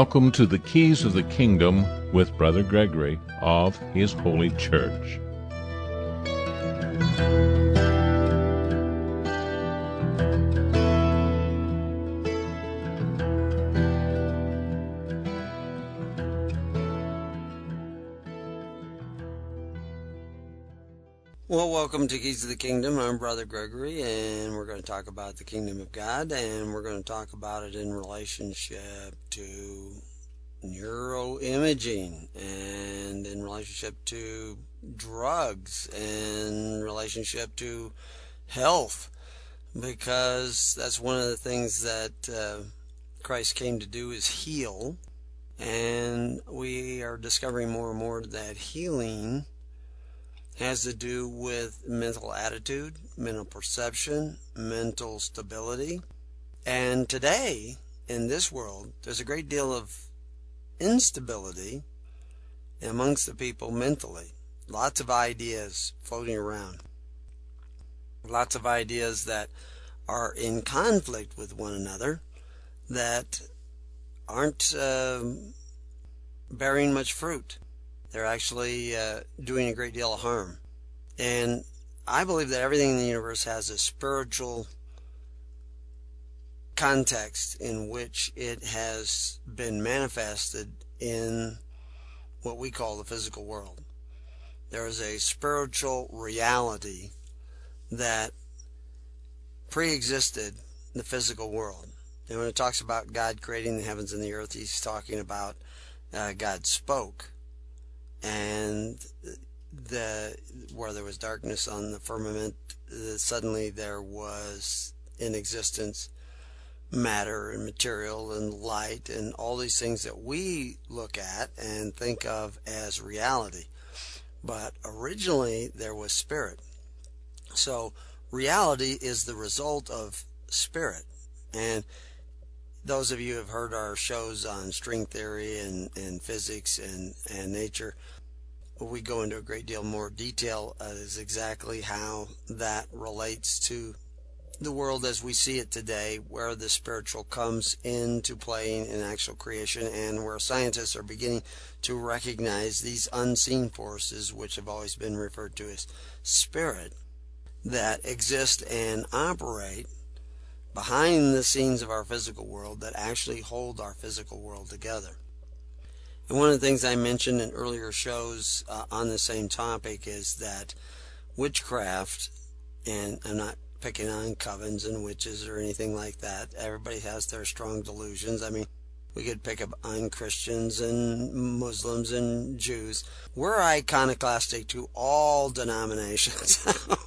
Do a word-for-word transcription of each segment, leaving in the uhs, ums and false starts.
Welcome to the Keys of the Kingdom with Brother Gregory of His Holy Church. Well, welcome to Keys of the Kingdom. I'm Brother Gregory, and we're going to talk about the Kingdom of God, and we're going to talk about it in relationship to neuroimaging, and in relationship to drugs, and in relationship to health, because that's one of the things that uh, Christ came to do is heal, and we are discovering more and more that healing has to do with mental attitude, mental perception, mental stability. And today, in this world, there's a great deal of instability amongst the people mentally. Lots of ideas floating around. Lots of ideas that are in conflict with one another, that aren't uh, bearing much fruit. They're actually uh, doing a great deal of harm. And I believe that everything in the universe has a spiritual context in which it has been manifested in what we call the physical world. There is a spiritual reality that pre-existed the physical world. And when it talks about God creating the heavens and the earth, he's talking about uh, God spoke. And the where there was darkness on the firmament, uh, suddenly there was in existence matter and material and light and all these things that we look at and think of as reality. But originally there was spirit. So reality is the result of spirit. And those of you who have heard our shows on string theory and, and physics and, and nature, we go into a great deal more detail as exactly how that relates to the world as we see it today, where the spiritual comes into playing in actual creation, and where scientists are beginning to recognize these unseen forces, which have always been referred to as spirit, that exist and operate behind the scenes of our physical world, that actually hold our physical world together. And one of the things I mentioned in earlier shows uh, on the same topic is that witchcraft, and I'm not picking on covens and witches or anything like that. Everybody has their strong delusions. I mean, we could pick up on Christians and Muslims and Jews. We're iconoclastic to all denominations.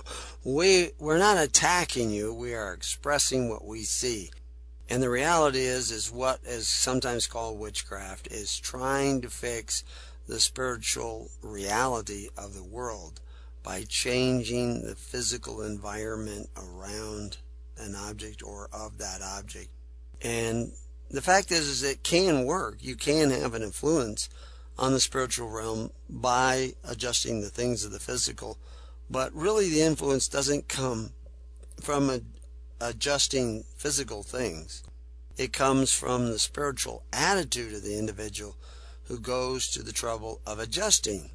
we, we're not attacking you. We are expressing what we see. And the reality is, is what is sometimes called witchcraft is trying to fix the spiritual reality of the world by changing the physical environment around an object or of that object. And the fact is, is it can work. You can have an influence on the spiritual realm by adjusting the things of the physical, but really the influence doesn't come from a adjusting physical things. It comes from the spiritual attitude of the individual who goes to the trouble of adjusting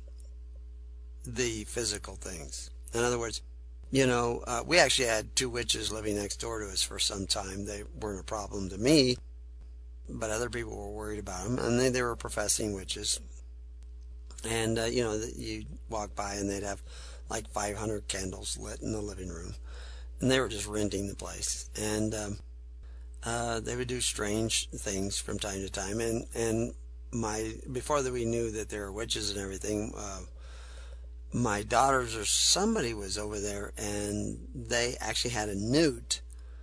the physical things. In other words, you know, uh, we actually had two witches living next door to us for some time. They weren't a problem to me, but other people were worried about them, and they, they were professing witches. And, uh, you know, you walk by and they'd have like five hundred candles lit in the living room. And they were just renting the place. And um, uh, they would do strange things from time to time. And, and my before that we knew that there were witches and everything, uh, my daughters or somebody was over there, and they actually had a newt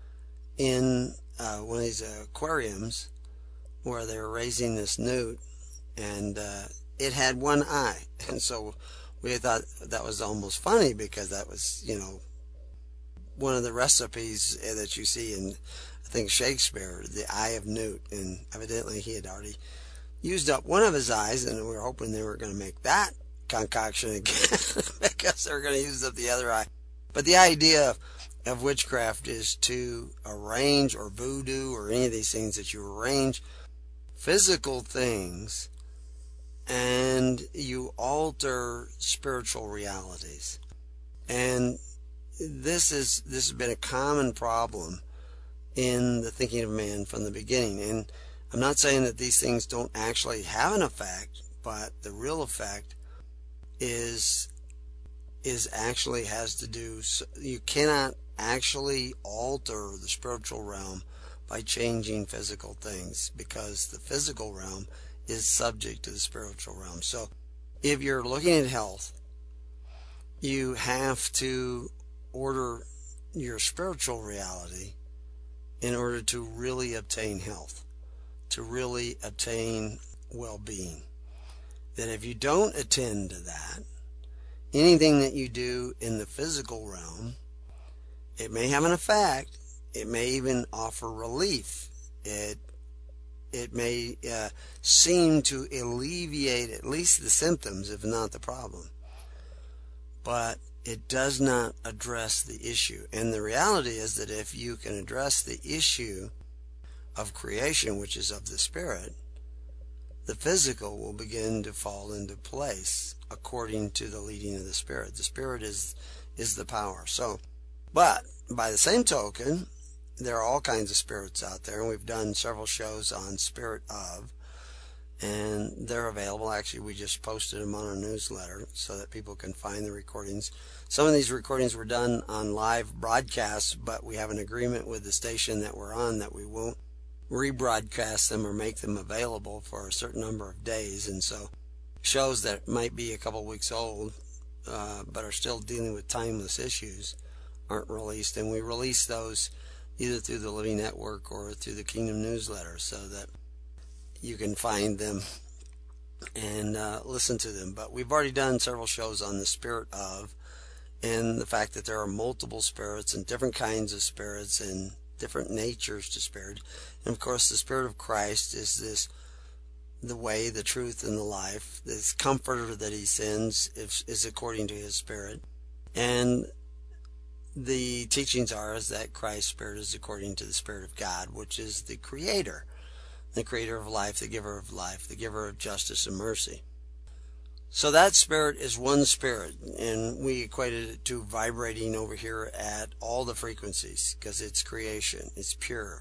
in uh, one of these aquariums where they were raising this newt, and uh, it had one eye. And so we thought that was almost funny, because that was, you know, one of the recipes that you see in, I think, Shakespeare, the Eye of Newt, and evidently he had already used up one of his eyes, and we were hoping they were going to make that concoction again because they were going to use up the other eye. But the idea of, of witchcraft is to arrange, or voodoo, or any of these things that you arrange physical things and you alter spiritual realities. And this is this has been a common problem in the thinking of man from the beginning. And I'm not saying that these things don't actually have an effect, but the real effect is is actually has to do, you cannot actually alter the spiritual realm by changing physical things, because the physical realm is subject to the spiritual realm. So if you're looking at health, you have to order your spiritual reality in order to really obtain health, to really obtain well-being. That if you don't attend to that, anything that you do in the physical realm, it may have an effect. It may even offer relief. It it may uh, seem to alleviate at least the symptoms, if not the problem. But it does not address the issue. And the reality is that if you can address the issue of creation, which is of the spirit, the physical will begin to fall into place according to the leading of the spirit. The spirit is is the power. So, but by the same token, there are all kinds of spirits out there, and we've done several shows on Spirit of, and they're available. Actually, we just posted them on our newsletter so that people can find the recordings. Some of these recordings were done on live broadcasts, but we have an agreement with the station that we're on that we won't rebroadcast them or make them available for a certain number of days. And so shows that might be a couple weeks old uh, but are still dealing with timeless issues aren't released, and we release those either through the Living Network or through the Kingdom newsletter so that you can find them and uh, listen to them. But we've already done several shows on the spirit of, and the fact that there are multiple spirits and different kinds of spirits and different natures to spirit. And of course, the Spirit of Christ is this, the way, the truth, and the life. This comforter that he sends is, is according to his spirit. And the teachings are is that Christ's spirit is according to the Spirit of God, which is the creator, the creator of life, the giver of life, the giver of justice and mercy. So that spirit is one spirit, and we equated it to vibrating over here at all the frequencies because it's creation, it's pure.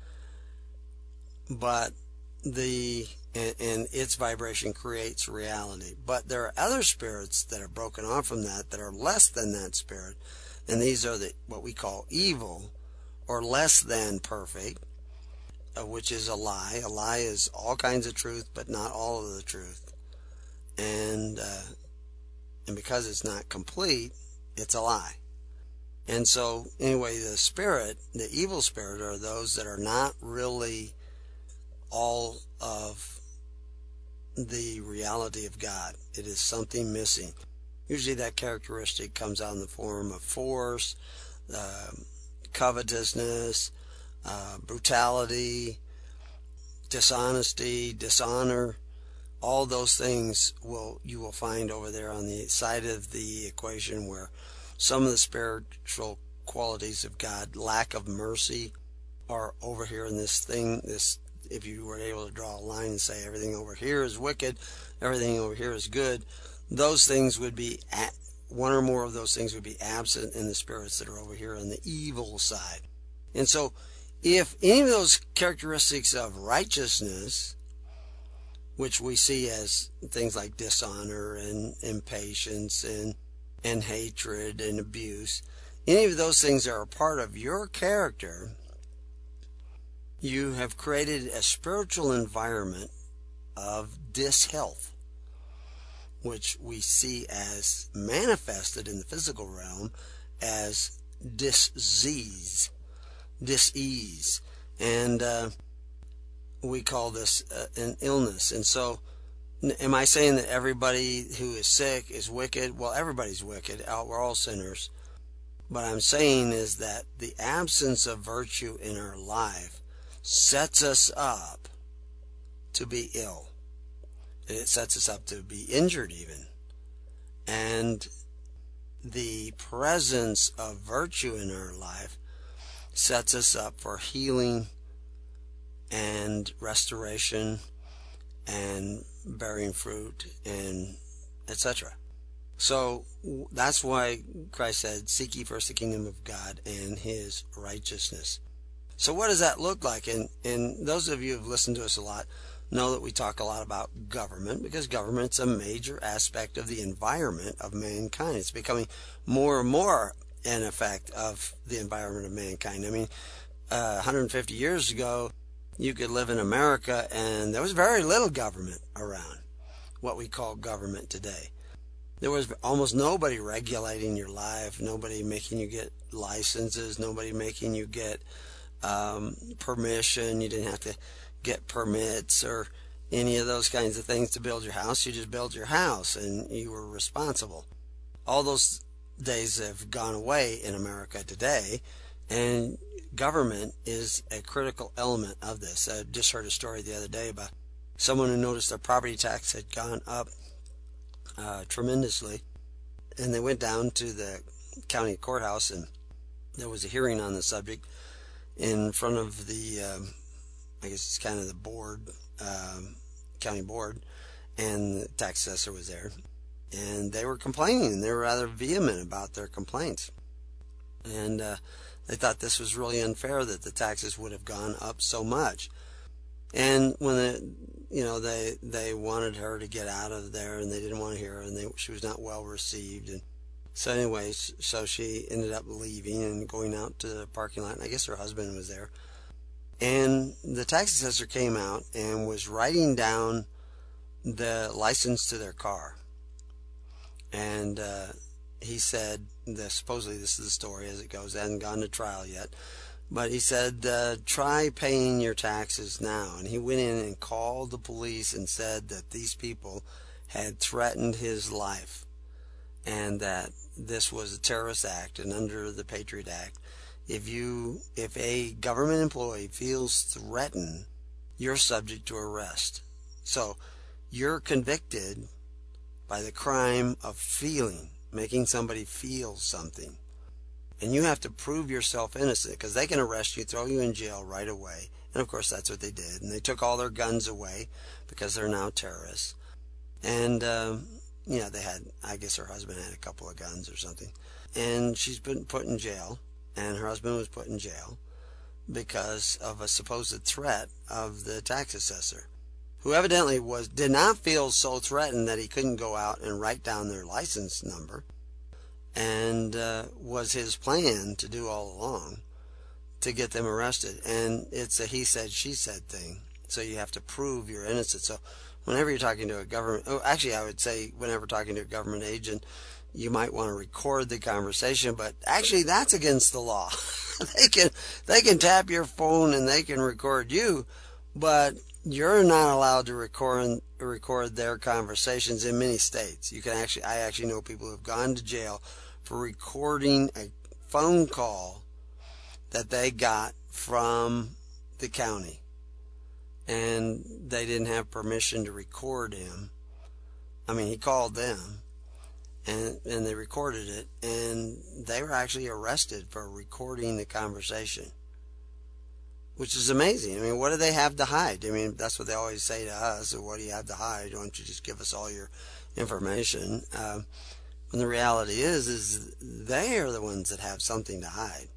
But the and, and its vibration creates reality. But there are other spirits that are broken off from that that are less than that spirit. And these are the what we call evil, or less than perfect, uh, which is a lie. A lie is all kinds of truth, but not all of the truth. And uh, and because it's not complete, it's a lie. And so, anyway, the spirit, the evil spirit, are those that are not really all of the reality of God. It is something missing. Usually that characteristic comes out in the form of force, uh, covetousness, uh, brutality, dishonesty, dishonor. All those things will you will find over there on the side of the equation, where some of the spiritual qualities of God, lack of mercy, are over here in this thing. This, if you were able to draw a line and say everything over here is wicked, everything over here is good, those things would be, at, one or more of those things would be absent in the spirits that are over here on the evil side. And so if any of those characteristics of righteousness, which we see as things like dishonor and impatience and, and hatred and abuse, any of those things are a part of your character, you have created a spiritual environment of dishealth, which we see as manifested in the physical realm as disease, dis-ease. And uh, we call this uh, an illness. And so, am I saying that everybody who is sick is wicked? Well, everybody's wicked. We're all sinners. What I'm saying is that the absence of virtue in our life sets us up to be ill. It sets us up to be injured even. And the presence of virtue in our life sets us up for healing and restoration and bearing fruit and et cetera. So that's why Christ said, seek ye first the kingdom of God and his righteousness. So what does that look like? And, and those of you who have listened to us a lot know that we talk a lot about government, because government's a major aspect of the environment of mankind. It's becoming more and more an effect of the environment of mankind. I mean, uh, one hundred fifty years ago, you could live in America and there was very little government around, what we call government today. There was almost nobody regulating your life, nobody making you get licenses, nobody making you get um, permission. You didn't have to get permits or any of those kinds of things to build your house. You just built your house and you were responsible. All those days have gone away in America today, and government is a critical element of this. I just heard a story the other day about someone who noticed their property tax had gone up uh, tremendously, and they went down to the county courthouse, and there was a hearing on the subject in front of the, um, I guess it's kind of the board, um, county board, and the tax assessor was there, and they were complaining. They were rather vehement about their complaints, and uh, they thought this was really unfair that the taxes would have gone up so much. And when the, you know, they they wanted her to get out of there, and they didn't want to hear her, and they, she was not well received. And so anyways, so she ended up leaving and going out to the parking lot, and I guess her husband was there. And the tax assessor came out and was writing down the license to their car. And uh, he said, that supposedly this is the story as it goes, it hasn't gone to trial yet, but he said, uh, try paying your taxes now. And he went in and called the police and said that these people had threatened his life and that this was a terrorist act, and under the Patriot Act, if you if a government employee feels threatened, you're subject to arrest. So you're convicted by the crime of feeling, making somebody feel something. And you have to prove yourself innocent, because they can arrest you, throw you in jail right away. And of course that's what they did. And they took all their guns away because they're now terrorists. And, um, you know, they had, I guess her husband had a couple of guns or something. And she's been put in jail, and her husband was put in jail because of a supposed threat of the tax assessor, who evidently was did not feel so threatened that he couldn't go out and write down their license number, and uh, was his plan to do all along to get them arrested. And it's a he said, she said thing, so you have to prove you're innocent. So whenever you're talking to a government, oh, actually I would say whenever talking to a government agent, you might want to record the conversation, but actually that's against the law. they can they can tap your phone and they can record you, but you're not allowed to record record their conversations in many states. You can actually, I actually know people who have gone to jail for recording a phone call that they got from the county, and they didn't have permission to record him. I mean, he called them, and and they recorded it, and they were actually arrested for recording the conversation, which is amazing. I mean, what do they have to hide? I mean, that's what they always say to us. So what do you have to hide? Why don't you just give us all your information? Um, when the reality is, is they are the ones that have something to hide.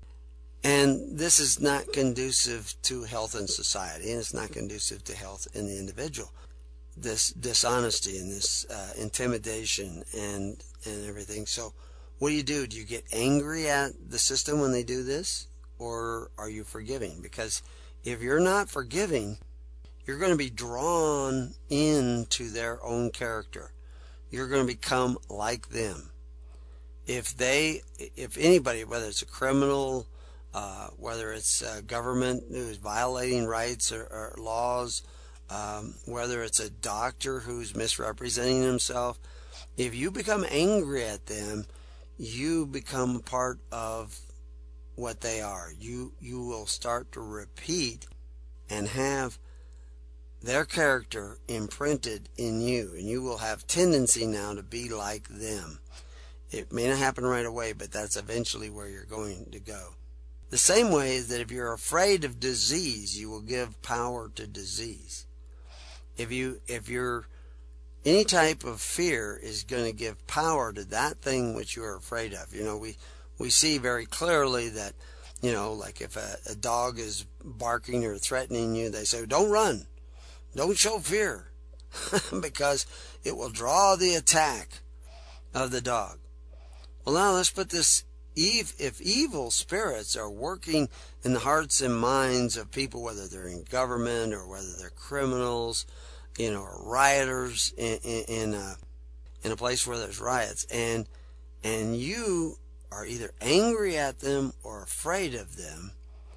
And this is not conducive to health in society, and it's not conducive to health in the individual. This dishonesty and this uh, intimidation and, and everything. So what do you do? Do you get angry at the system when they do this? Or are you forgiving? Because if you're not forgiving, you're going to be drawn into their own character. You're going to become like them. If they, if anybody, whether it's a criminal, uh, whether it's a government who's violating rights or, or laws, um, whether it's a doctor who's misrepresenting himself, if you become angry at them, you become a part of what they are. You you will start to repeat and have their character imprinted in you, and you will have tendency now to be like them. It may not happen right away, but that's eventually where you're going to go. The same way that if you're afraid of disease, you will give power to disease. If you, if you're, any type of fear is going to give power to that thing which you are afraid of. You know, we, we see very clearly that, you know, like if a, a dog is barking or threatening you, they say, don't run, don't show fear, because it will draw the attack of the dog. Well, now let's put this, if evil spirits are working in the hearts and minds of people, whether they're in government or whether they're criminals, you know, or rioters in, in, in, a, in a place where there's riots, and, and you are either angry at them or afraid of them,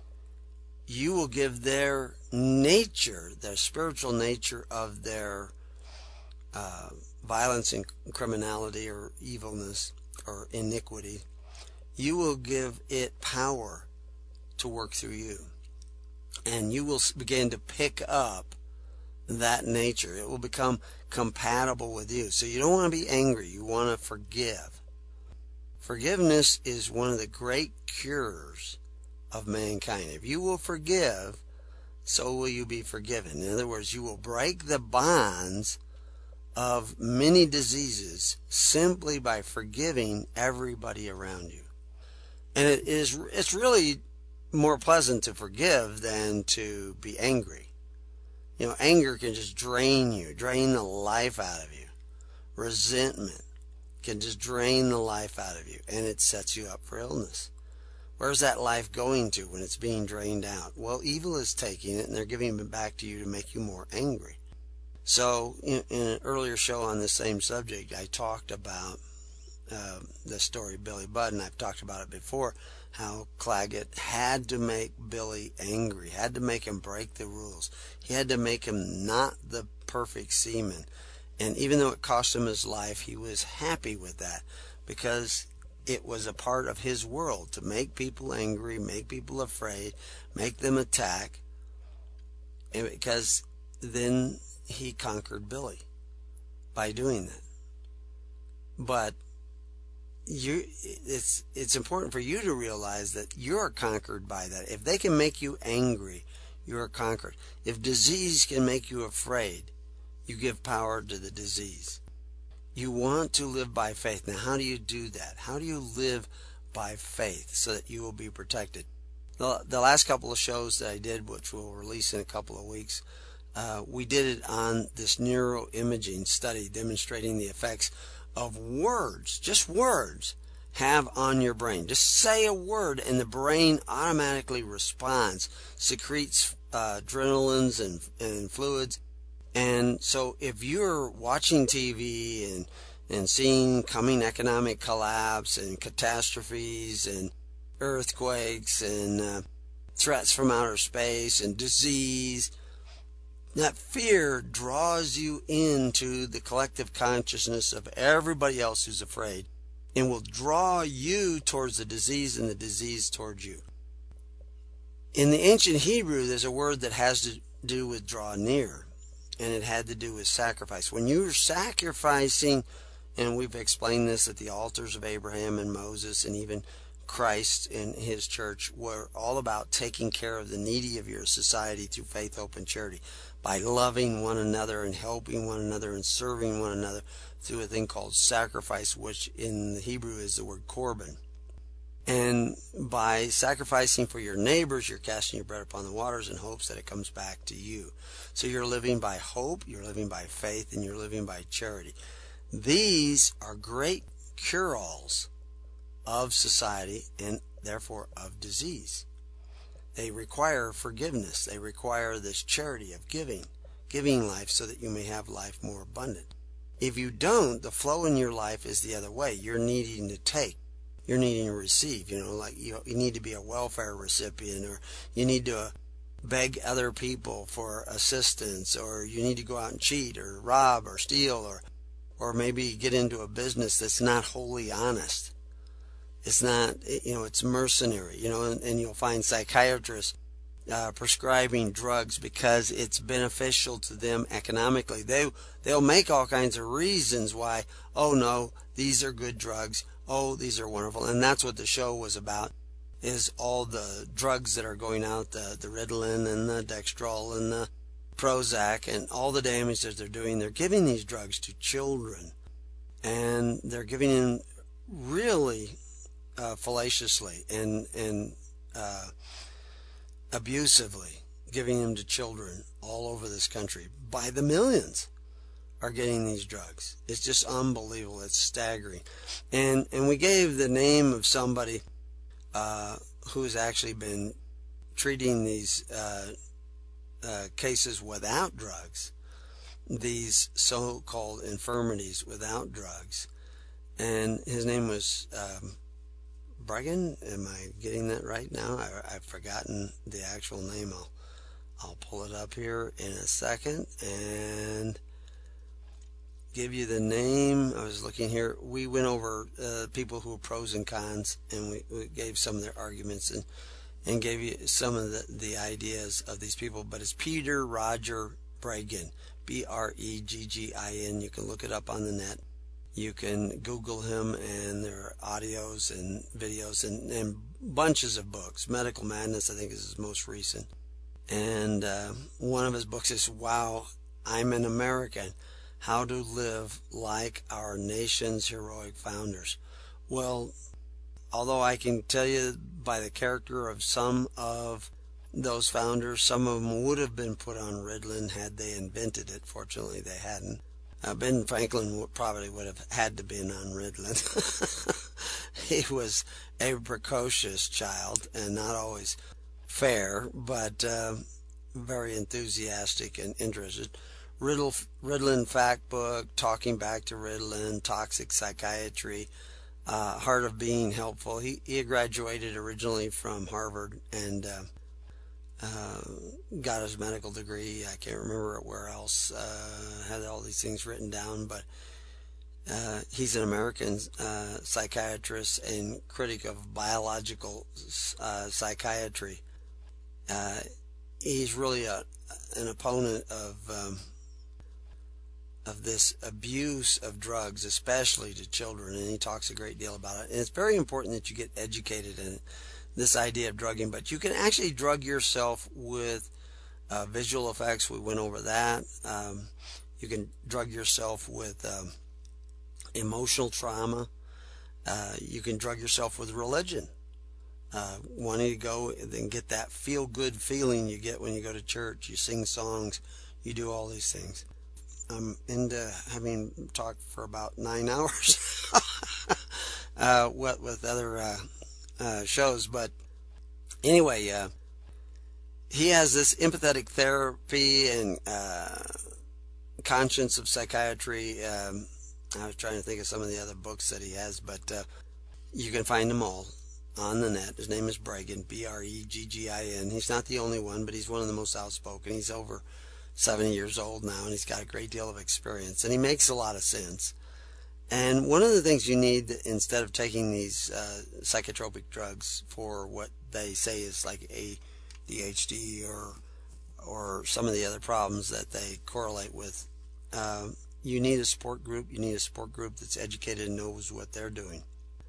you will give their nature, their spiritual nature of their uh, violence and criminality or evilness or iniquity, you will give it power to work through you. And you will begin to pick up that nature. It will become compatible with you. So you don't want to be angry. You want to forgive. Forgiveness is one of the great cures of mankind. If you will forgive, so will you be forgiven. In other words, you will break the bonds of many diseases simply by forgiving everybody around you. And it is, it's really more pleasant to forgive than to be angry. You know, anger can just drain you, drain the life out of you. Resentment can just drain the life out of you, and it sets you up for illness. Where's that life going to when it's being drained out? Well, evil is taking it, and they're giving it back to you to make you more angry. So, in, in an earlier show on this same subject, I talked about uh, the story of Billy Budd, and I've talked about it before, how Claggett had to make Billy angry, had to make him break the rules. He had to make him not the perfect seaman. And even though it cost him his life, he was happy with that, because it was a part of his world to make people angry, make people afraid, make them attack, and because then he conquered Billy by doing that. But you, it's it's important for you to realize that you're conquered by that. If they can make you angry, you are conquered. If disease can make you afraid, you give power to the disease. You want to live by faith. Now, how do you do that? How do you live by faith so that you will be protected? The, the last couple of shows that I did, which we'll release in a couple of weeks, uh, we did it on this neuroimaging study demonstrating the effects of words, just words, have on your brain. Just say a word and the brain automatically responds, secretes uh, adrenalines and, and fluids. And so if you're watching T V and, and seeing coming economic collapse and catastrophes and earthquakes and uh, threats from outer space and disease, that fear draws you into the collective consciousness of everybody else who's afraid and will draw you towards the disease and the disease towards you. In the ancient Hebrew, there's a word that has to do with draw near, and it had to do with sacrifice. When you're sacrificing, and we've explained this at the altars of Abraham and Moses and even Christ and his church, were all about taking care of the needy of your society through faith, hope, and charity, by loving one another and helping one another and serving one another through a thing called sacrifice, which in the Hebrew is the word korban. And by sacrificing for your neighbors, you're casting your bread upon the waters in hopes that it comes back to you. So you're living by hope, you're living by faith, and you're living by charity. These are great cure-alls of society and therefore of disease. They require forgiveness. They require this charity of giving, giving life so that you may have life more abundant. If you don't, the flow in your life is the other way. You're needing to take. You're needing to receive. You know, like you, you need to be a welfare recipient, or you need to uh, beg other people for assistance, or you need to go out and cheat or rob or steal, or or maybe get into a business that's not wholly honest. It's not, you know, it's mercenary, you know, and, and you'll find psychiatrists uh, prescribing drugs because it's beneficial to them economically. They, they'll make all kinds of reasons why, oh no, these are good drugs, oh, these are wonderful, and that's what the show was about. is all the drugs that are going out, the, the Ritalin and the Dextrol and the Prozac and all the damage that they're doing. They're giving these drugs to children, and they're giving them really uh, fallaciously and, and uh, abusively, giving them to children all over this country. By the millions are getting these drugs. It's just unbelievable. It's staggering. And and we gave the name of somebody uh, who's actually been treating these uh, uh, cases without drugs, these so-called infirmities without drugs. And his name was um, Breggin. Am I getting that right now? I, I've forgotten the actual name. I'll, I'll pull it up here in a second and give you the name. I was looking here. We went over uh, people who were pros and cons, and we, we gave some of their arguments and, and gave you some of the, the ideas of these people. But it's Peter Roger Breggin, B R E G G I N. You can look it up on the net. You can Google him, and there are audios and videos and, and bunches of books. Medical Madness, I think, is his most recent. And uh, one of his books is, Wow, I'm an American. How to Live Like Our Nation's Heroic Founders. Well, although I can tell you by the character of some of those founders, some of them would have been put on Ritalin had they invented it. Fortunately, they hadn't. Uh, Ben Franklin probably would have had to been on Ritalin. He was a precocious child and not always fair, but uh, very enthusiastic and interested. Riddle, Ritalin Fact Book, Talking Back to Ritalin, Toxic Psychiatry, uh, Heart of Being Helpful. He, he graduated originally from Harvard and uh, uh, got his medical degree. I can't remember where else. Uh, had all these things written down, but uh, he's an American uh, psychiatrist and critic of biological uh, psychiatry. Uh, he's really a, an opponent of um, of this abuse of drugs, especially to children, and he talks a great deal about it. And it's very important that you get educated in this idea of drugging, but you can actually drug yourself with uh, visual effects. We went over that. Um, you can drug yourself with um, emotional trauma. Uh, you can drug yourself with religion. Uh, wanting to go and get that feel-good feeling you get when you go to church. You sing songs. You do all these things. I'm into having talked for about nine hours uh, what with other uh, uh, shows. But anyway, uh, he has this empathetic therapy and uh, conscience of psychiatry. Um, I was trying to think of some of the other books that he has, but uh, you can find them all on the net. His name is Breggin, B R E G G I N. He's not the only one, but he's one of the most outspoken. He's over seventy years old now, and he's got a great deal of experience, and he makes a lot of sense. And one of the things you need, instead of taking these uh, psychotropic drugs for what they say is like A D H D or or some of the other problems that they correlate with, uh, you need a support group. You need a support group that's educated and knows what they're doing.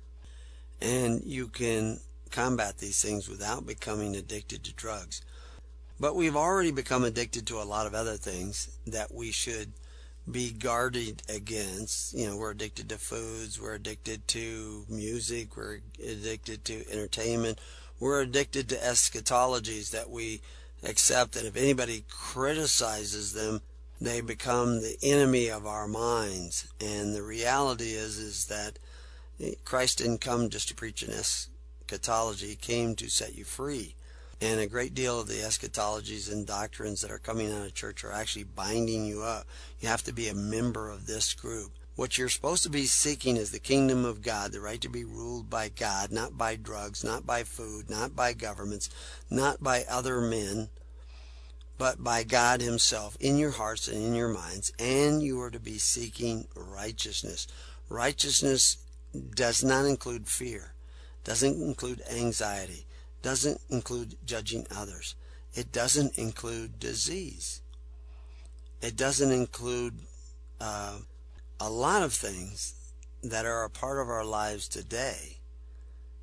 And you can combat these things without becoming addicted to drugs. But we've already become addicted to a lot of other things that we should be guarded against. You know, we're addicted to foods, we're addicted to music, we're addicted to entertainment, we're addicted to eschatologies that we accept, and if anybody criticizes them, they become the enemy of our minds. And the reality is, is that Christ didn't come just to preach an eschatology, he came to set you free. And a great deal of the eschatologies and doctrines that are coming out of church are actually binding you up. You have to be a member of this group. What you're supposed to be seeking is the kingdom of God, the right to be ruled by God, not by drugs, not by food, not by governments, not by other men, but by God himself in your hearts and in your minds. And you are to be seeking righteousness. Righteousness does not include fear, doesn't include anxiety, doesn't include judging others. It doesn't include disease. It doesn't include uh, a lot of things that are a part of our lives today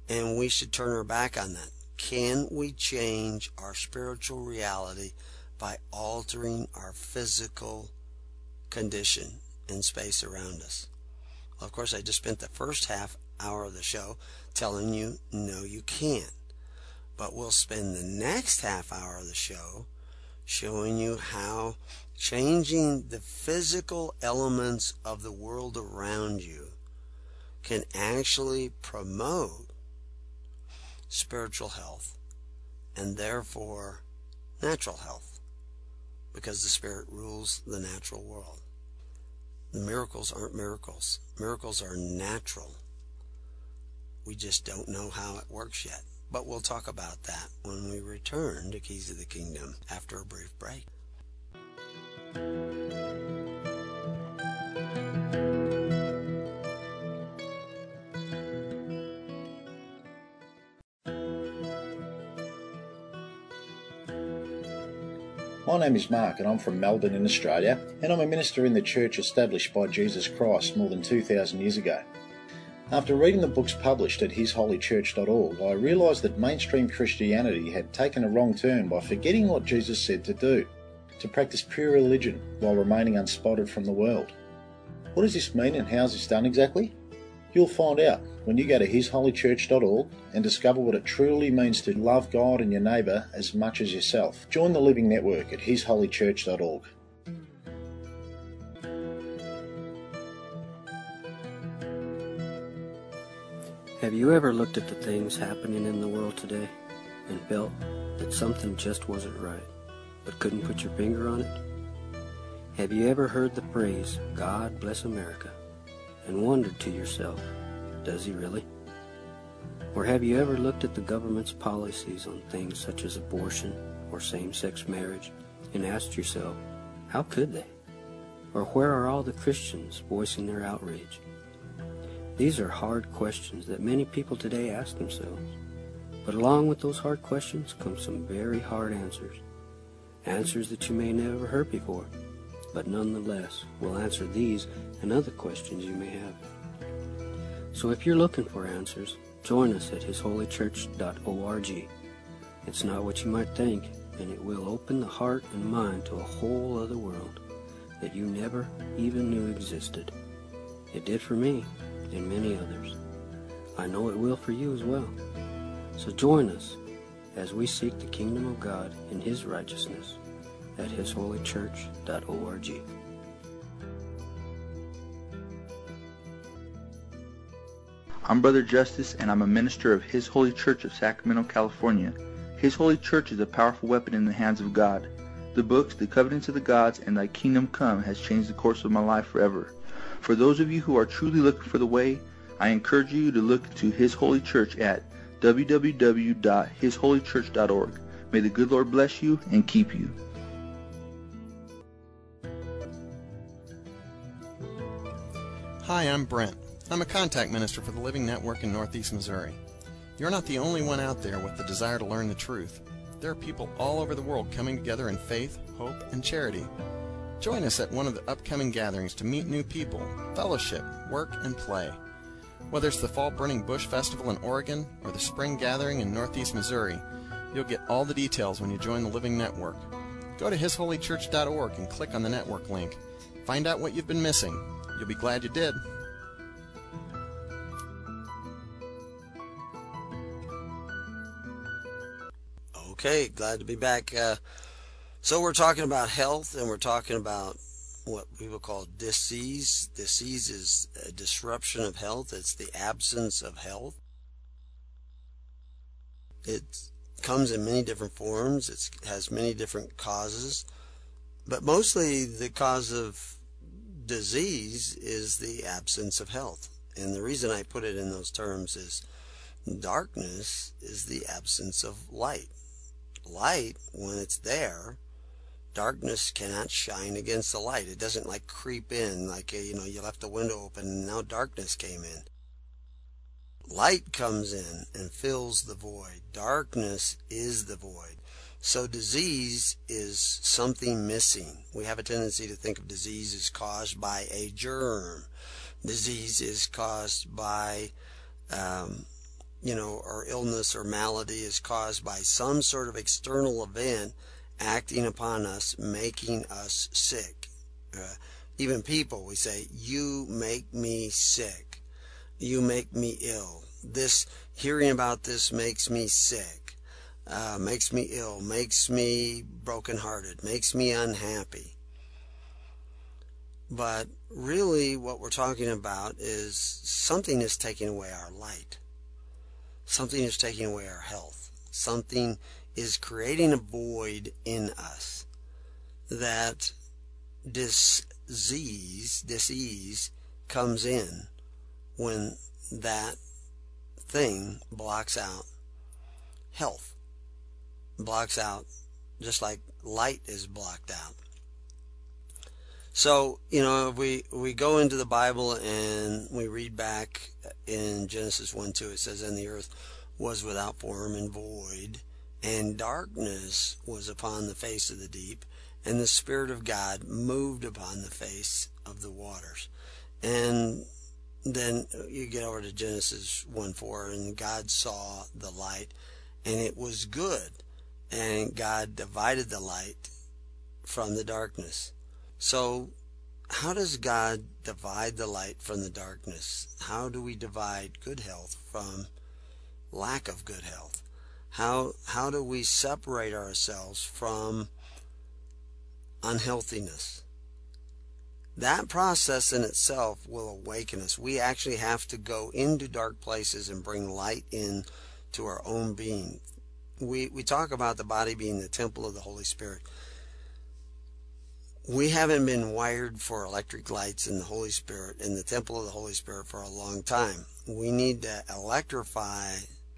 and we should turn our back on that. Can we change our spiritual reality by altering our physical condition and space around us? Well, of course, I just spent the first half hour of the show telling you, no, you can't. But we'll spend the next half hour of the show showing you how changing the physical elements of the world around you can actually promote spiritual health and therefore natural health, because the Spirit rules the natural world. The miracles aren't miracles. Miracles are natural. We just don't know how it works yet. But we'll talk about that when we return to Keys of the Kingdom after a brief break. My name is Mark and I'm from Melbourne in Australia, and I'm a minister in the church established by Jesus Christ more than two thousand years ago. After reading the books published at his holy church dot org, I realised that mainstream Christianity had taken a wrong turn by forgetting what Jesus said to do, to practice pure religion while remaining unspotted from the world. What does this mean and how is this done exactly? You'll find out when you go to his holy church dot org and discover what it truly means to love God and your neighbour as much as yourself. Join the Living Network at his holy church dot org. Have you ever looked at the things happening in the world today and felt that something just wasn't right, but couldn't put your finger on it? Have you ever heard the phrase, God bless America, and wondered to yourself, does he really? Or have you ever looked at the government's policies on things such as abortion or same-sex marriage and asked yourself, how could they? Or where are all the Christians voicing their outrage? These are hard questions that many people today ask themselves. But along with those hard questions come some very hard answers. Answers that you may never heard before, but nonetheless will answer these and other questions you may have. So if you're looking for answers, join us at his holy church dot org. It's not what you might think, and it will open the heart and mind to a whole other world that you never even knew existed. It did for me and many others. I know it will for you as well. So join us as we seek the kingdom of God and his righteousness at his holy church dot org. I'm Brother Justice, and I'm a minister of His Holy Church of Sacramento, California. His Holy Church is a powerful weapon in the hands of God. The books, The Covenants of the Gods, and Thy Kingdom Come has changed the course of my life forever. For those of you who are truly looking for the way, I encourage you to look to His Holy Church at w w w dot his holy church dot org. May the good Lord bless you and keep you. Hi, I'm Brent. I'm a contact minister for the Living Network in Northeast Missouri. You're not the only one out there with the desire to learn the truth. There are people all over the world coming together in faith, hope, and charity. Join us at one of the upcoming gatherings to meet new people, fellowship, work, and play. Whether it's the Fall Burning Bush Festival in Oregon or the Spring Gathering in Northeast Missouri, you'll get all the details when you join the Living Network. Go to his holy church dot org and click on the network link. Find out what you've been missing. You'll be glad you did. Okay, glad to be back. Uh, so we're talking about health, and we're talking about what people call disease. Disease is a disruption of health. It's the absence of health. It comes in many different forms. It has many different causes. But mostly the cause of disease is the absence of health. And the reason I put it in those terms is darkness is the absence of light. Light, when it's there, darkness cannot shine against the light. It doesn't like creep in, like, you know, you left the window open and now darkness came in. Light comes in and fills the void. Darkness is the void. So disease is something missing. We have a tendency to think of disease as caused by a germ. Disease is caused by um, you know, or illness or malady is caused by some sort of external event acting upon us, making us sick. Uh, even people, we say, you make me sick. You make me ill. This, hearing about this makes me sick, uh, makes me ill, makes me brokenhearted, makes me unhappy. But really what we're talking about is something is taking away our light. Something is taking away our health. Something is creating a void in us that disease, disease comes in when that thing blocks out health, blocks out just like light is blocked out. So, you know, if we, we go into the Bible and we read back in Genesis one two, it says, and the earth was without form and void, and darkness was upon the face of the deep, and the Spirit of God moved upon the face of the waters. And then you get over to Genesis one four, and God saw the light, and it was good. And God divided the light from the darkness. So how does God divide the light from the darkness? How do we divide good health from lack of good health? How how do we separate ourselves from unhealthiness? That process in itself will awaken us. We actually have to go into dark places and bring light in to our own being. We we talk about the body being the temple of the Holy Spirit. We haven't been wired for electric lights in the Holy Spirit, in the temple of the Holy Spirit, for a long time. We need to electrify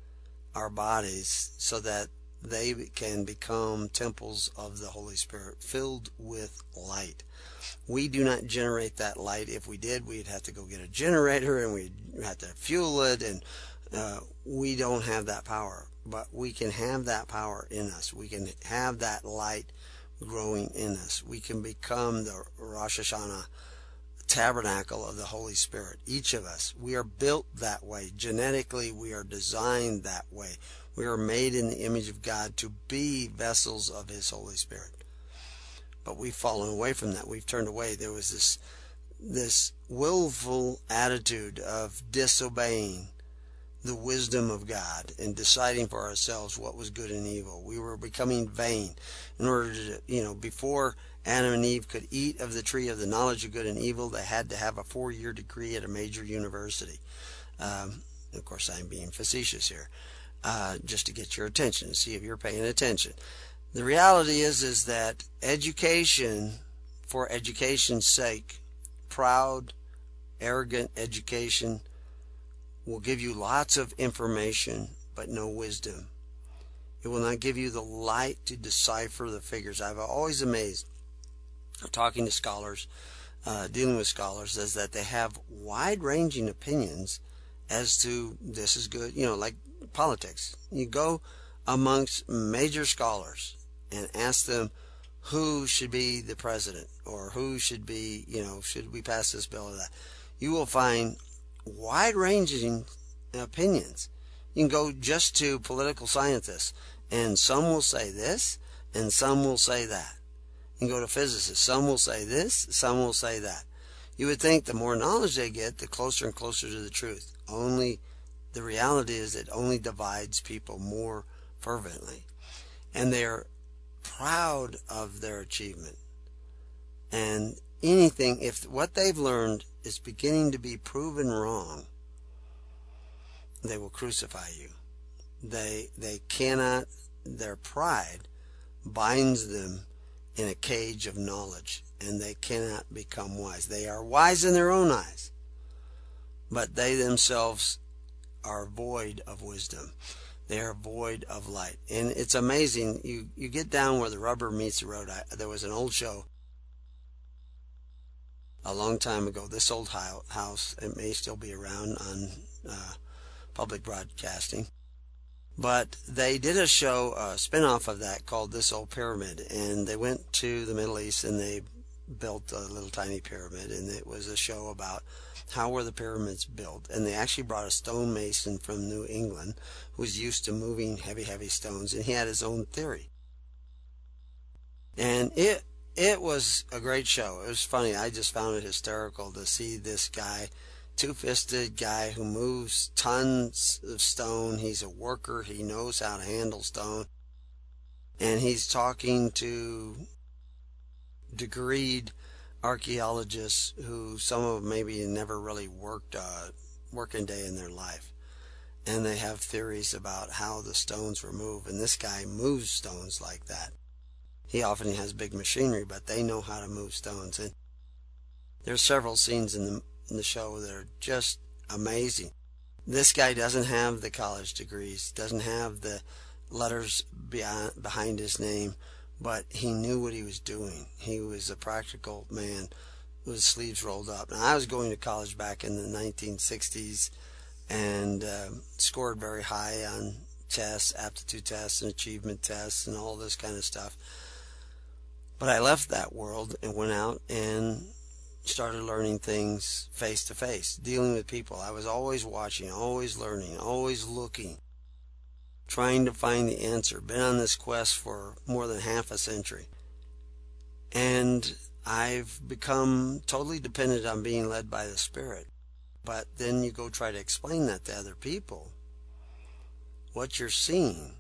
our bodies so that they can become temples of the Holy Spirit, filled with light. We do not generate that light. If we did, we'd have to go get a generator and we'd have to fuel it, and uh, we don't have that power. But we can have that power in us. We can have that light growing in us. We can become the Rosh Hashanah tabernacle of the Holy Spirit. Each of us, we are built that way. Genetically, we are designed that way. We are made in the image of God to be vessels of His Holy Spirit. But we've fallen away from that. We've turned away. There was this this willful attitude of disobeying the wisdom of God and deciding for ourselves what was good and evil. We were becoming vain. In order to, you know, before Adam and Eve could eat of the tree of the knowledge of good and evil, they had to have a four-year degree at a major university. Um, of course, I'm being facetious here, uh, just to get your attention, see if you're paying attention. The reality is, is that education, for education's sake, proud, arrogant education, will give you lots of information, but no wisdom. It will not give you the light to decipher the figures. I've always amazed, talking to scholars, uh, dealing with scholars, is that they have wide-ranging opinions as to this is good, you know, like politics. You go amongst major scholars and ask them who should be the president, or who should be, you know, should we pass this bill or that. You will find wide-ranging opinions. You can go just to political scientists, and some will say this, and some will say that. You can go to physicists. Some will say this, some will say that. You would think the more knowledge they get, the closer and closer to the truth. Only the reality is it only divides people more fervently. And they're proud of their achievement. And anything, if what they've learned is beginning to be proven wrong, they will crucify you. They they cannot, their pride binds them in a cage of knowledge, and they cannot become wise. They are wise in their own eyes, but they themselves are void of wisdom. They are void of light. And it's amazing, you, you get down where the rubber meets the road. I, there was an old show a long time ago, This Old House. It may still be around on uh, public broadcasting. But they did a show, a spin-off of that, called This Old Pyramid. And they went to the Middle East and they built a little tiny pyramid, and it was a show about how were the pyramids built. And they actually brought a stonemason from New England who was used to moving heavy, heavy stones, and he had his own theory. And it it was a great show. It was funny. I just found it hysterical to see this guy, two-fisted guy who moves tons of stone. He's a worker. He knows how to handle stone. And he's talking to degreed archaeologists who some of them maybe never really worked a working day in their life. And they have theories about how the stones were moved. And this guy moves stones like that. He often has big machinery, but they know how to move stones. And there's several scenes in the, in the show that are just amazing. This guy doesn't have the college degrees, doesn't have the letters behind, behind his name, but he knew what he was doing. He was a practical man with his sleeves rolled up. Now, I was going to college back in the nineteen sixties and uh, scored very high on tests, aptitude tests and achievement tests and all this kind of stuff. But I left that world and went out and started learning things face to face, dealing with people. I was always watching, always learning, always looking, trying to find the answer. Been on this quest for more than half a century. And I've become totally dependent on being led by the Spirit. But then you go try to explain that to other people, what you're seeing,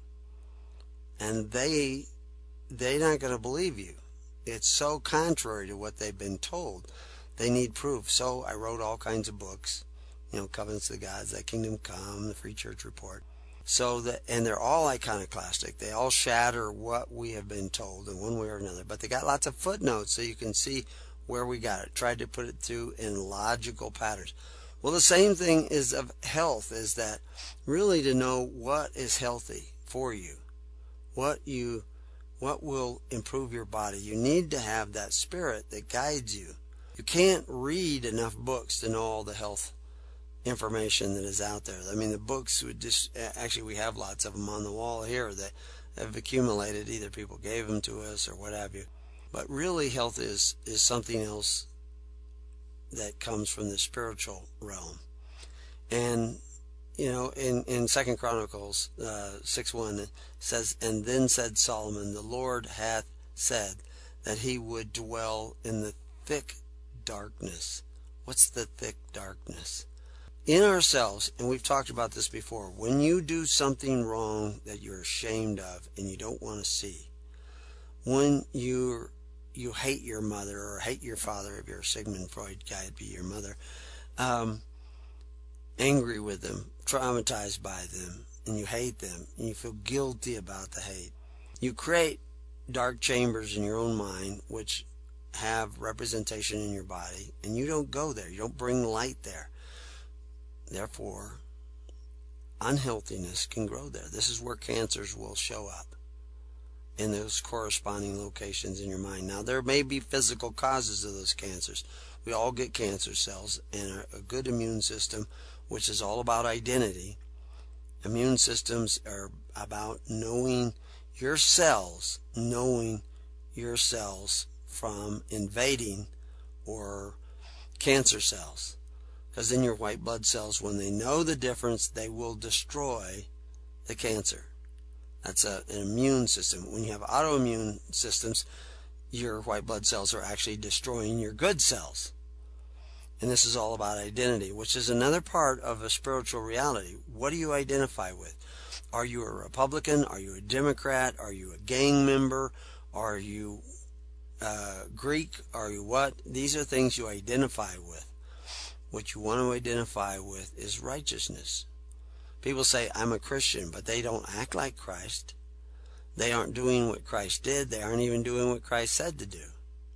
and they, they're not going to believe you. It's so contrary to what they've been told. They need proof. So I wrote all kinds of books, you know, Covenants of the Gods, Thy Kingdom Come, the Free Church Report. So that, and they're all iconoclastic. They all shatter what we have been told in one way or another. But they got lots of footnotes so you can see where we got it. Tried to put it through in logical patterns. Well, the same thing is of health, is that really to know what is healthy for you, what you what will improve your body. You need to have that Spirit that guides you. You can't read enough books to know all the health information that is out there. I mean, the books would just, actually we have lots of them on the wall here that have accumulated. Either people gave them to us or what have you. But really health is, is something else that comes from the spiritual realm. And you know, in, in Second Chronicles uh, six one, it says, "And then said Solomon, the Lord hath said that he would dwell in the thick darkness." What's the thick darkness? In ourselves, and we've talked about this before, when you do something wrong that you're ashamed of and you don't want to see, when you you hate your mother or hate your father, if you're a Sigmund Freud guy, it'd be your mother, um, angry with them, traumatized by them, and you hate them, and you feel guilty about the hate. You create dark chambers in your own mind which have representation in your body, and you don't go there. You don't bring light there. Therefore, unhealthiness can grow there. This is where cancers will show up, in those corresponding locations in your mind. Now, there may be physical causes of those cancers. We all get cancer cells, and a good immune system, which is all about identity. Immune systems are about knowing your cells, knowing your cells from invading or cancer cells. Because then your white blood cells, when they know the difference, they will destroy the cancer. That's a, an immune system. When you have autoimmune systems, your white blood cells are actually destroying your good cells. And this is all about identity, which is another part of a spiritual reality. What do you identify with? Are you a Republican? Are you a Democrat? Are you a gang member? Are you uh, Greek? Are you what? These are things you identify with. What you want to identify with is righteousness. People say, I'm a Christian, but they don't act like Christ. They aren't doing what Christ did. They aren't even doing what Christ said to do.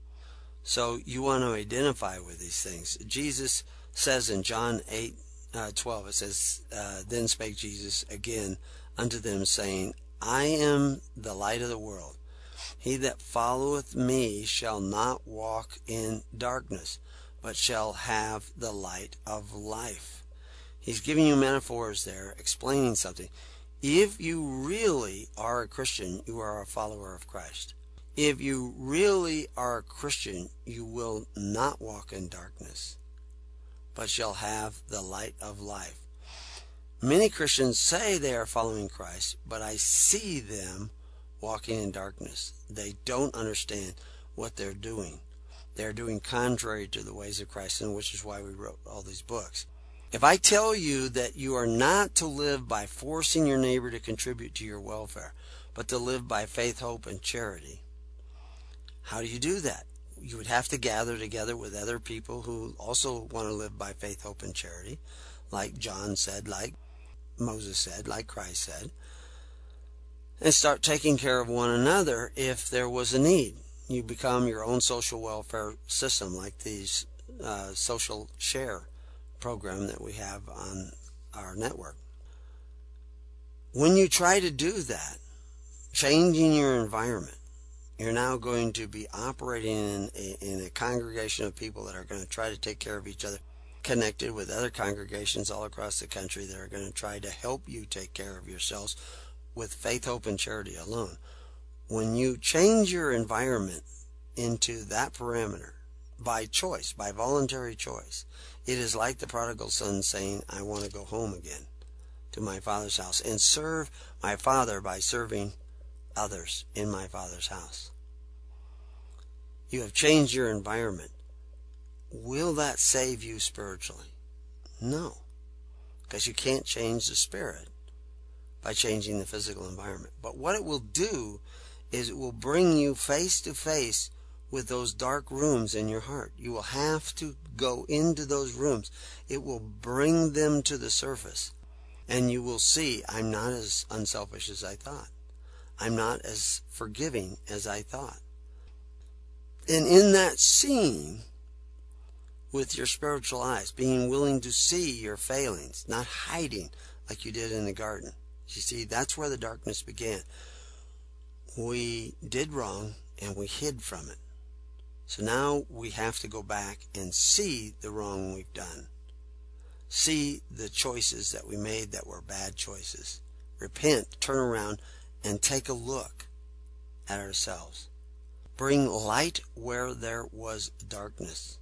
So you want to identify with these things. Jesus says in John eight twelve, it says, uh, Then spake Jesus again unto them, saying, I am the light of the world. He that followeth me shall not walk in darkness, but shall have the light of life. He's giving you metaphors there, explaining something. If you really are a Christian, you are a follower of Christ. If you really are a Christian, you will not walk in darkness, but shall have the light of life. Many Christians say they are following Christ, but I see them walking in darkness. They don't understand what they're doing. They're doing contrary to the ways of Christ, and which is why we wrote all these books. If I tell you that you are not to live by forcing your neighbor to contribute to your welfare, but to live by faith, hope, and charity, how do you do that? You would have to gather together with other people who also want to live by faith, hope, and charity, like John said, like Moses said, like Christ said, and start taking care of one another if there was a need. You become your own social welfare system, like these uh, social share program that we have on our network. When you try to do that, changing your environment, you're now going to be operating in a, in a congregation of people that are going to try to take care of each other, connected with other congregations all across the country that are going to try to help you take care of yourselves with faith, hope, and charity alone. When you change your environment into that parameter by choice, by voluntary choice, it is like the prodigal son saying, I want to go home again to my father's house and serve my father by serving others in my father's house. You have changed your environment. Will that save you spiritually? No, because you can't change the spirit by changing the physical environment. But what it will do is it will bring you face to face with those dark rooms in your heart. You will have to go into those rooms. It will bring them to the surface, and you will see, I'm not as unselfish as I thought. I'm not as forgiving as I thought. And in that seeing, with your spiritual eyes, being willing to see your failings, not hiding like you did in the garden. You see, that's where the darkness began. We did wrong and we hid from it. So now we have to go back and see the wrong we've done. See the choices that we made that were bad choices. Repent, turn around, and take a look at ourselves. Bring light where there was darkness.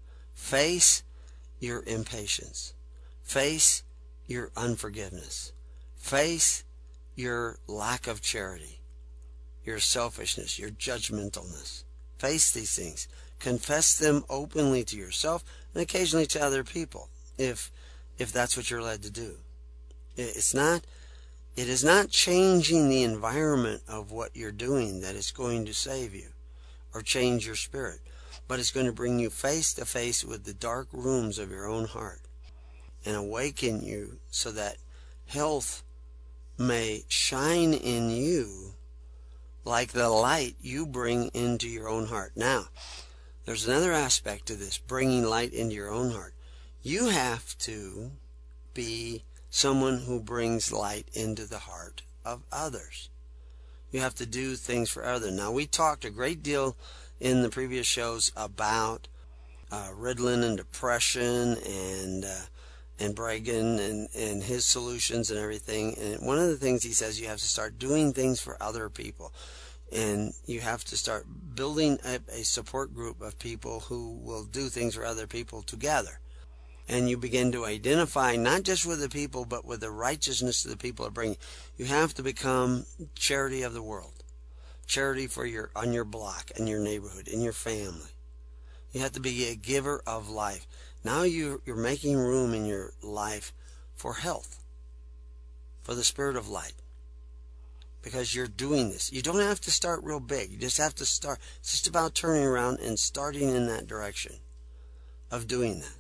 Face your impatience. Face your unforgiveness. Face your lack of charity, your selfishness, your judgmentalness. Face these things. Confess them openly to yourself and occasionally to other people, if if that's what you're led to do. It's not it is not changing the environment of what you're doing that is going to save you or change your spirit, but it's going to bring you face to face with the dark rooms of your own heart and awaken you so that health may shine in you like the light you bring into your own heart. Now, there's another aspect to this, bringing light into your own heart. You have to be someone who brings light into the heart of others. You have to do things for others. Now, we talked a great deal in the previous shows about uh, Ritalin and depression and uh, and Bregan and, and his solutions and everything. And one of the things he says, you have to start doing things for other people. And you have to start building up a support group of people who will do things for other people together. And you begin to identify not just with the people, but with the righteousness of the people are bringing. You have to become charity of the world. Charity for your on your block, in your neighborhood, in your family. You have to be a giver of life. Now you're, you're making room in your life for health, for the spirit of light. Because you're doing this. You don't have to start real big. You just have to start. It's just about turning around and starting in that direction of doing that.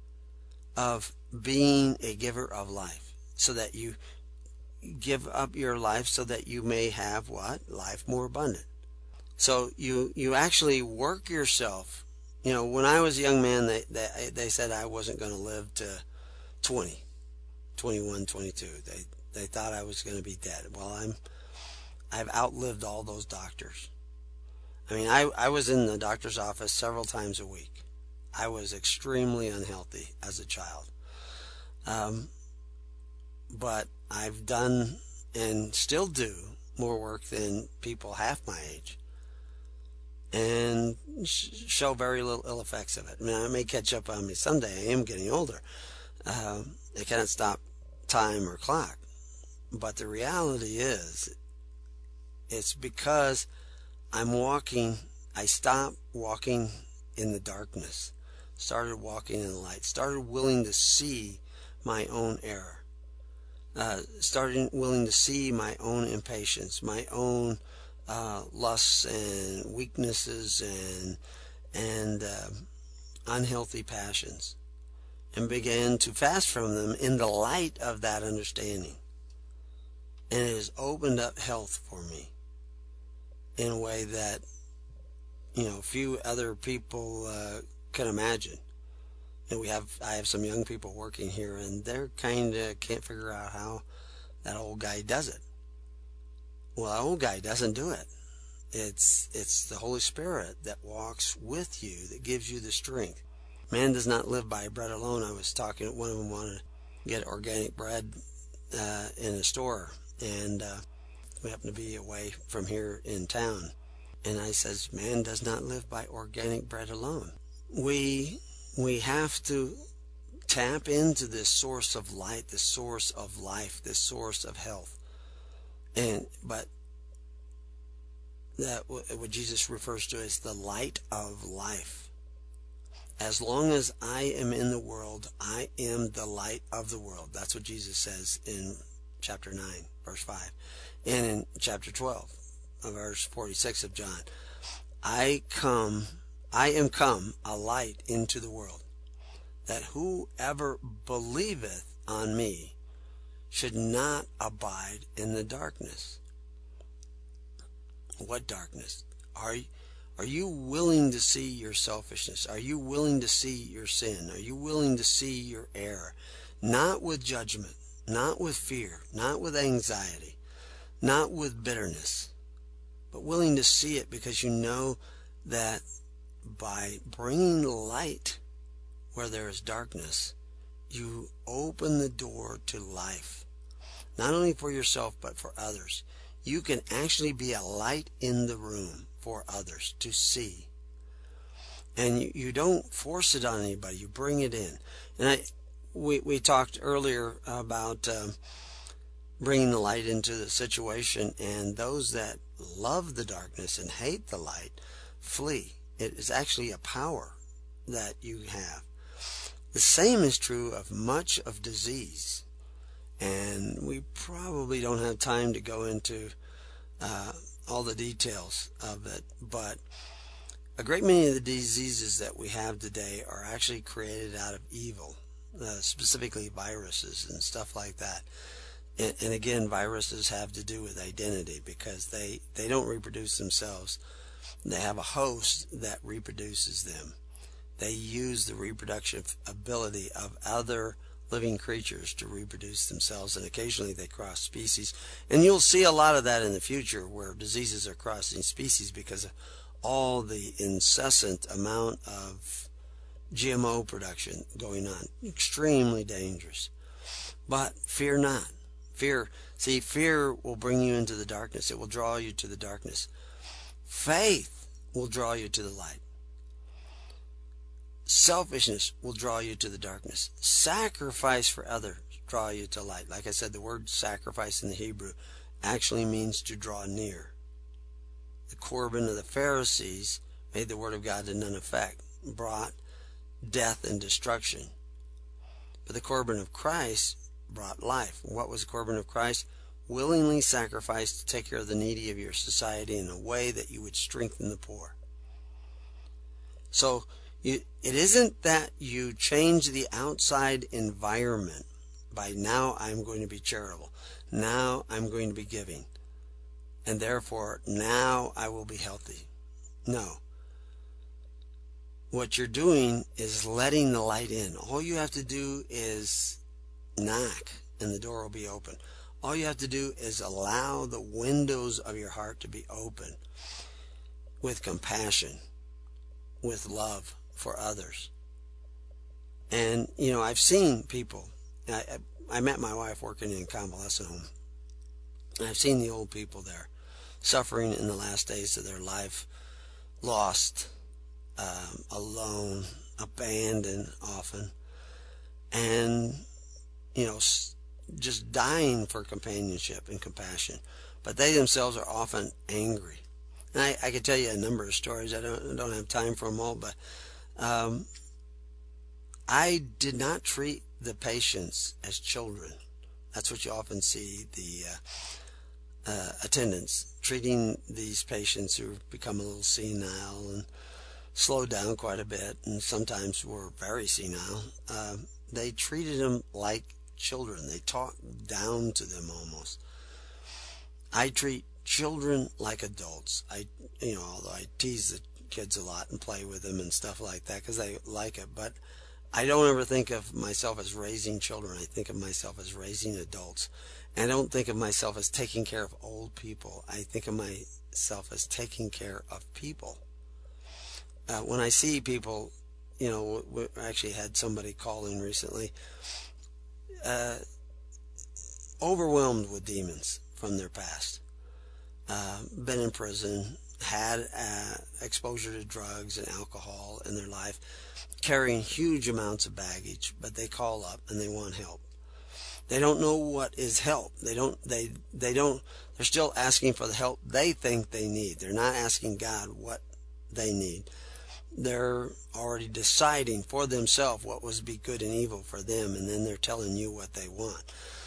Of being a giver of life. So that you give up your life so that you may have what? Life more abundant. So you, you actually work yourself. You know, when I was a young man, they, they, they said I wasn't going to live to twenty, twenty-one, twenty-two. They, they thought I was going to be dead. Well, I'm, I've outlived all those doctors. I mean, I, I was in the doctor's office several times a week. I was extremely unhealthy as a child. Um, but I've done and still do more work than people half my age. and sh- show very little ill effects of it. I mean, it may catch up on me someday. I am getting older. Um, it cannot stop time or clock. But the reality is, it's because I'm walking, I stopped walking in the darkness, started walking in the light, started willing to see my own error, uh, started willing to see my own impatience, my own uh, lusts and weaknesses and and uh, unhealthy passions, and began to fast from them in the light of that understanding. And it has opened up health for me in a way that, you know, few other people uh, can imagine. And we have, I have some young people working here, and they're kind of can't figure out how that old guy does it. Well, that old guy doesn't do it. It's it's the Holy Spirit that walks with you, that gives you the strength. Man does not live by bread alone. I was talking, one of them wanted to get organic bread uh, in a store, and uh, we happen to be away from here in town. And I says, man does not live by organic bread alone. We we have to tap into this source of light, this source of life, this source of health. And but that what Jesus refers to as the light of life. As long as I am in the world, I am the light of the world. That's what Jesus says in chapter nine, verse five. And in chapter twelve, verse forty-six of John, I come, I am come a light into the world, that whoever believeth on me should not abide in the darkness. What darkness? Are you, are you willing to see your selfishness? Are you willing to see your sin? Are you willing to see your error? Not with judgment, not with fear, not with anxiety, not with bitterness, but willing to see it because you know that by bringing light where there is darkness, you open the door to life, not only for yourself but for others. You can actually be a light in the room for others to see. And you, you don't force it on anybody. You bring it in. And I, we, we talked earlier about uh, bringing the light into the situation, and those that love the darkness and hate the light flee. It is actually a power that you have. The same is true of much of disease. And we probably don't have time to go into uh, all the details of it, but a great many of the diseases that we have today are actually created out of evil, uh, specifically viruses and stuff like that. And, and again, viruses have to do with identity because they, they don't reproduce themselves. They have a host that reproduces them. They use the reproduction ability of other living creatures to reproduce themselves, and occasionally they cross species. And you'll see a lot of that in the future where diseases are crossing species because of all the incessant amount of G M O production going on. Extremely dangerous. But fear not. Fear, see, fear will bring you into the darkness. It will draw you to the darkness. Faith will draw you to the light. Selfishness will draw you to the darkness. Sacrifice for others draw you to light. Like I said, the word sacrifice in the Hebrew actually means to draw near. The Corban of the Pharisees made the word of God to none effect, brought death and destruction. But the Corban of Christ brought life. What was the Corban of Christ? Willingly sacrificed to take care of the needy of your society in a way that you would strengthen the poor. So You, it isn't that you change the outside environment by now I'm going to be charitable, now I'm going to be giving, and therefore now I will be healthy. No. What you're doing is letting the light in. All you have to do is knock and the door will be open. All you have to do is allow the windows of your heart to be open with compassion, with love for others. And, you know, I've seen people, I, I met my wife working in a convalescent home, and I've seen the old people there suffering in the last days of their life, lost, um, alone, abandoned often, and, you know, just dying for companionship and compassion. But they themselves are often angry. And I, I could tell you a number of stories. I don't, I don't have time for them all, but um, I did not treat the patients as children. That's what you often see the uh, uh, attendants treating these patients who become a little senile and slowed down quite a bit, and sometimes were very senile. Uh, they treated them like children. They talked down to them almost. I treat children like adults. I, you know, although I tease the kids a lot and play with them and stuff like that because they like it, but I don't ever think of myself as raising children. I think of myself as raising adults. And I don't think of myself as taking care of old people. I think of myself as taking care of people. Uh, when I see people, you know, we actually had somebody call in recently, uh, overwhelmed with demons from their past, uh, been in prison, had uh, exposure to drugs and alcohol in their life, carrying huge amounts of baggage, but they call up and they want help. They don't know what is help. They don't, they, they don't, they're still asking for the help they think they need. They're not asking God what they need. They're already deciding for themselves what was be good and evil for them, and then they're telling you what they want.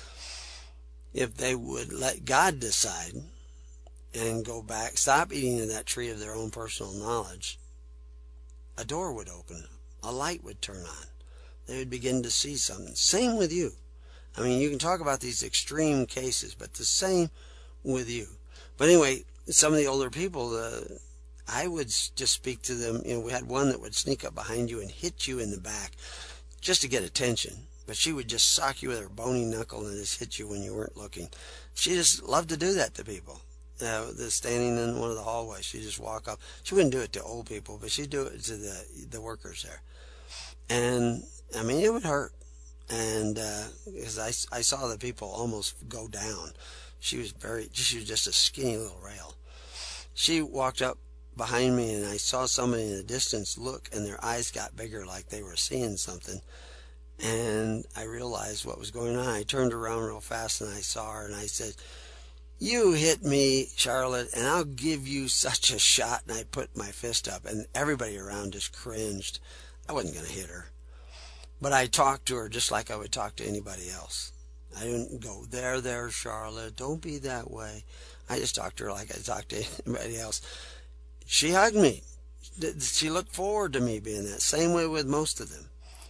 If they would let God decide and go back, stop eating of that tree of their own personal knowledge, a door would open, a light would turn on. They would begin to see something. Same with you. I mean, you can talk about these extreme cases, but the same with you. But anyway, some of the older people, uh, I would just speak to them. You know, we had one that would sneak up behind you and hit you in the back just to get attention. But she would just sock you with her bony knuckle and just hit you when you weren't looking. She just loved to do that to people. Uh, the standing in one of the hallways, she'd just walk up. She wouldn't do it to old people, but she'd do it to the the workers there. And I mean, it would hurt. And uh, because I, I saw the people almost go down. She was very, she was just a skinny little rail. She walked up behind me, and I saw somebody in the distance look, and their eyes got bigger like they were seeing something. And I realized what was going on. I turned around real fast, and I saw her, and I said, "You hit me, Charlotte, and I'll give you such a shot." And I put my fist up, and everybody around just cringed. I wasn't going to hit her. But I talked to her just like I would talk to anybody else. I didn't go, "There, there, Charlotte, don't be that way." I just talked to her like I talked to anybody else. She hugged me. She looked forward to me being that. Same way with most of them.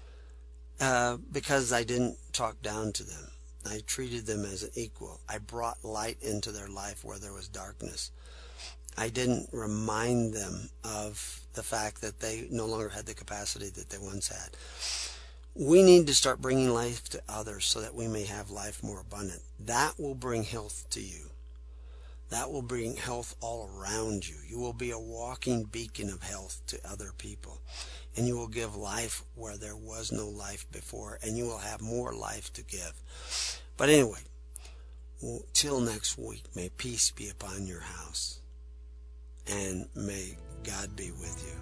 Uh, because I didn't talk down to them. I treated them as an equal. I brought light into their life where there was darkness. I didn't remind them of the fact that they no longer had the capacity that they once had. We need to start bringing life to others so that we may have life more abundant. That will bring health to you. That will bring health all around you. You will be a walking beacon of health to other people. And you will give life where there was no life before. And you will have more life to give. But anyway, till next week, may peace be upon your house. And may God be with you.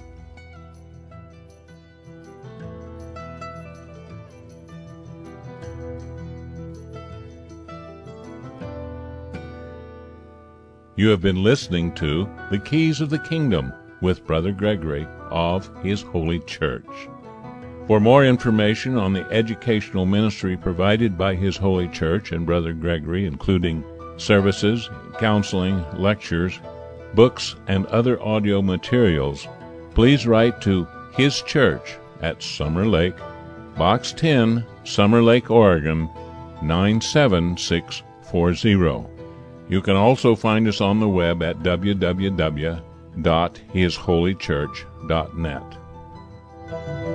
You have been listening to The Keys of the Kingdom with Brother Gregory of His Holy Church. For more information on the educational ministry provided by His Holy Church and Brother Gregory, including services, counseling, lectures, books, and other audio materials, please write to His Church at Summer Lake, Box ten, Summer Lake, Oregon, nine seven six four zero. You can also find us on the web at w w w dot his holy church dot net.